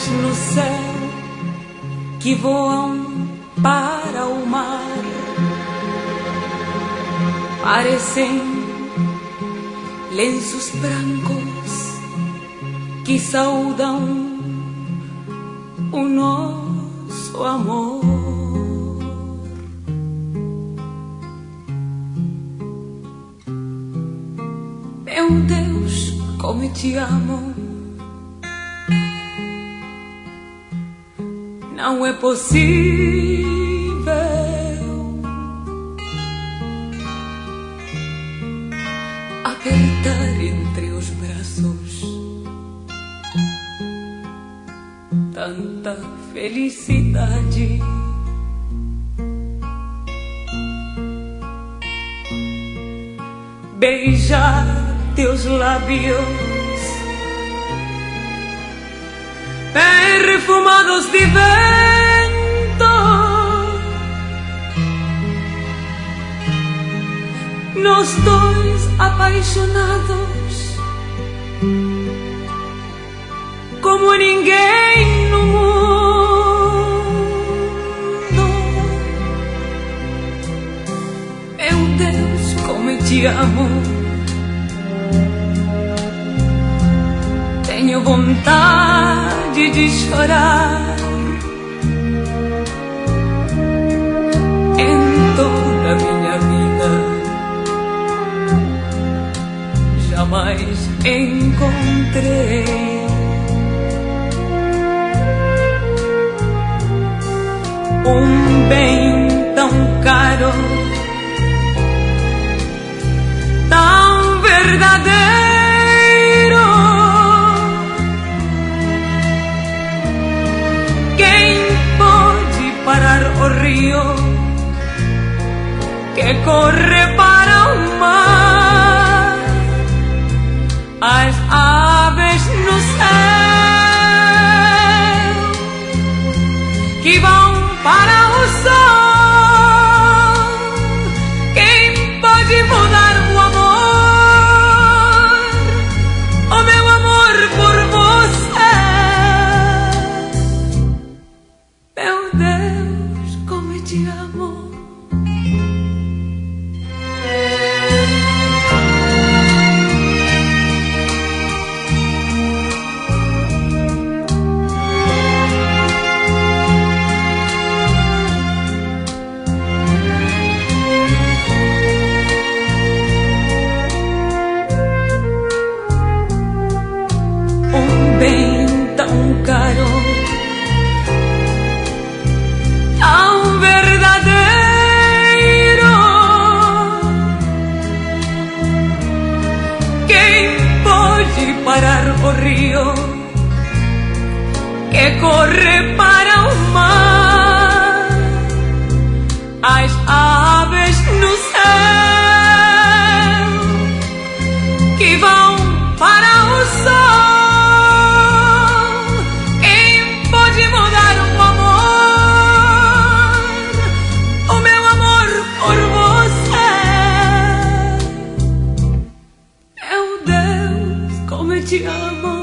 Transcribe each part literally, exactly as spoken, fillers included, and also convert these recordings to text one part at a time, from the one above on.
aves no céu que voam para o mar, parecem lenços brancos que saudam o nosso amor. Meu Deus, como te amo. Não é possível apertar entre os braços tanta felicidade. Beijar teus lábios perfumados de vento, nós dois apaixonados como ninguém no mundo. Meu Deus, como eu te amo. Tenho vontade de chorar em toda a minha vida. Jamais encontrei um bem tão caro, tão verdadeiro. O rio que corre para o mar, as aves no céu que vão para o sol. Quem pode mudar o amor, o meu amor por você? Meu Deus, te amo. Um bem tão caro, tão verdadeiro. Quem pode parar o rio que corre para o mar, as aves no céu que vão para o sol? Te amo,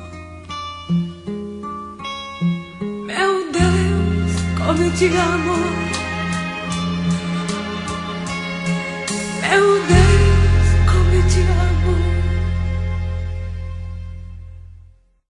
meu Deus, como eu te amo, meu Deus.